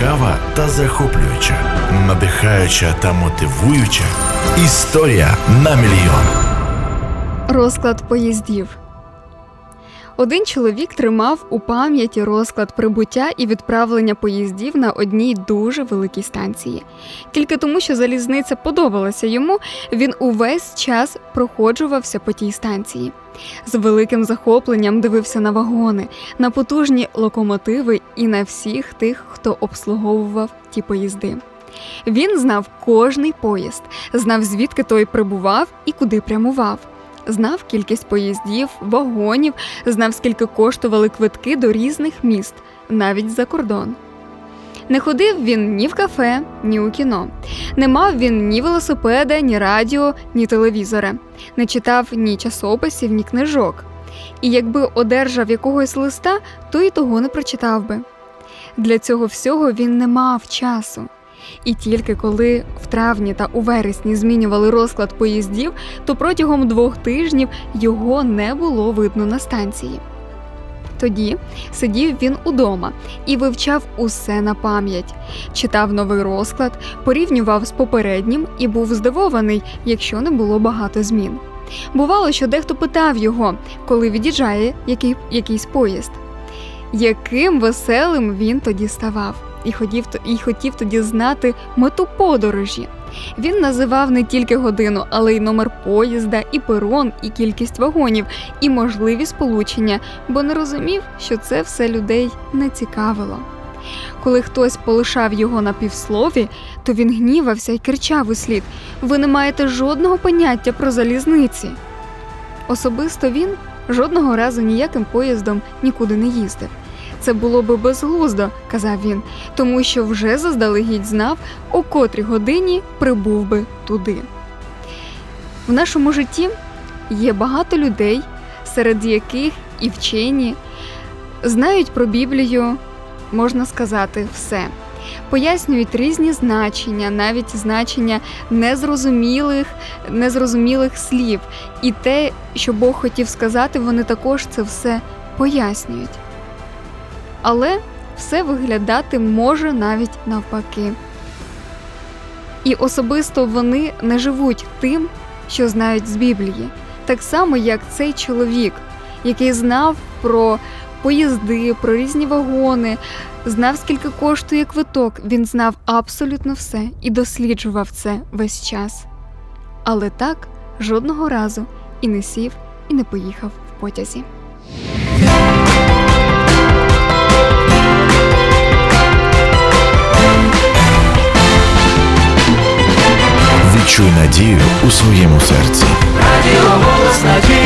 Цікава та захоплююча, надихаюча та мотивуюча історія на мільйон. Розклад поїздів. Один чоловік тримав у пам'яті розклад прибуття і відправлення поїздів на одній дуже великій станції. Тільки тому, що залізниця подобалася йому, він увесь час проходжувався по тій станції. З великим захопленням дивився на вагони, на потужні локомотиви і на всіх тих, хто обслуговував ті поїзди. Він знав кожний поїзд, знав, звідки той прибував і куди прямував. Знав кількість поїздів, вагонів, знав, скільки коштували квитки до різних міст, навіть за кордон. Не ходив він ні в кафе, ні у кіно. Не мав він ні велосипеда, ні радіо, ні телевізора. Не читав ні часописів, ні книжок. І якби одержав якогось листа, то і того не прочитав би. Для цього всього він не мав часу. І тільки коли в травні та у вересні змінювали розклад поїздів, то протягом 2 тижнів його не було видно на станції. Тоді сидів він удома і вивчав усе на пам'ять. Читав новий розклад, порівнював з попереднім і був здивований, якщо не було багато змін. Бувало, що дехто питав його, коли від'їжджає якийсь поїзд. Яким веселим він тоді ставав. І хотів тоді знати мету подорожі. Він називав не тільки годину, але й номер поїзда, і перон, і кількість вагонів, і можливі сполучення, бо не розумів, що це все людей не цікавило. Коли хтось полишав його на півслові, то він гнівався і кричав услід: «Ви не маєте жодного поняття про залізниці!» Особисто він жодного разу ніяким поїздом нікуди не їздив. Це було би безглуздо, казав він, тому що вже заздалегідь знав, о котрій годині прибув би туди. В нашому житті є багато людей, серед яких і вчені знають про Біблію, можна сказати, все. Пояснюють різні значення, навіть значення незрозумілих слів. І те, що Бог хотів сказати, вони також це все пояснюють. Але все виглядати може навіть навпаки. І особисто вони не живуть тим, що знають з Біблії. Так само, як цей чоловік, який знав про поїзди, про різні вагони, знав, скільки коштує квиток, він знав абсолютно все і досліджував це весь час. Але так жодного разу і не сів, і не поїхав в потязі. Відчуй надію у своєму серці. Радіо «Голос надії».